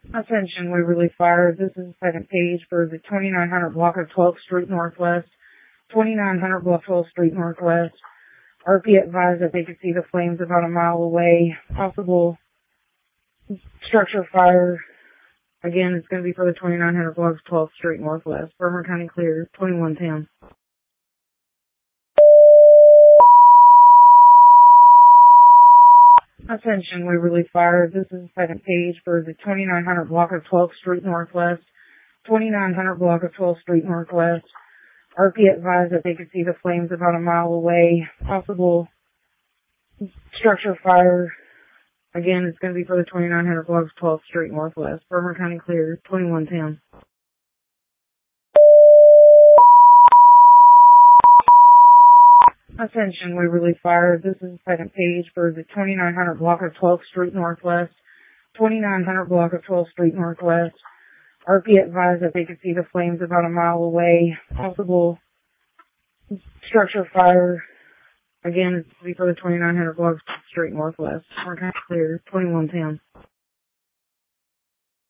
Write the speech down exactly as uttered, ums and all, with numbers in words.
Attention, Waverly Fire. This is the second page for the twenty-nine hundred block of twelfth Street Northwest. twenty-nine hundred block twelfth Street Northwest. R P advised that they could see the flames about a mile away. Possible structure fire. Again, it's going to be for the twenty-nine hundred block of twelfth Street Northwest. Bremer County clear. twenty-one ten. Attention, Waverly Fire. This is the second page for the twenty-nine hundred block of twelfth Street Northwest. twenty-nine hundred block of twelfth Street Northwest. R P advised that they could see the flames about a mile away. Possible structure fire. Again, it's going to be for the twenty-nine hundred block of twelfth Street Northwest. Bremer County clear. twenty-one ten. Attention, Waverly Fire. This is the second page for the twenty-nine hundred block of twelfth Street Northwest. twenty-nine hundred block of twelfth Street Northwest. R P advised that they could see the flames about a mile away. Possible structure fire. Again, it's going to be for the twenty-nine hundred block of twelfth Street Northwest. We're kind of clear. twenty-one ten.